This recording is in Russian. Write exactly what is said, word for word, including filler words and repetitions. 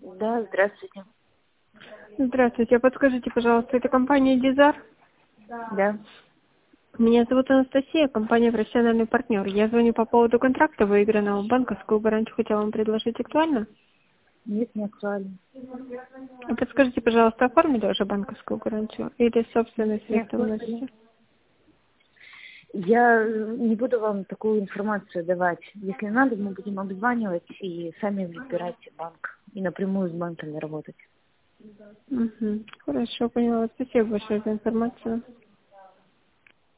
Да, здравствуйте. Здравствуйте. Подскажите, пожалуйста, это компания Дизар? Да. Меня зовут Анастасия, компания «Профессиональный партнер». Я звоню по поводу контракта выигранного. Банковскую гарантию хотела вам предложить. Актуально? Нет, не актуально. А подскажите, пожалуйста, оформили уже банковскую гарантию? Или собственные Не средства актуально. вносите? Я не буду вам такую информацию давать. Если надо, мы будем обзванивать и сами выбирать банк. И напрямую с банками работать. Угу. Хорошо, поняла. Спасибо большое за информацию.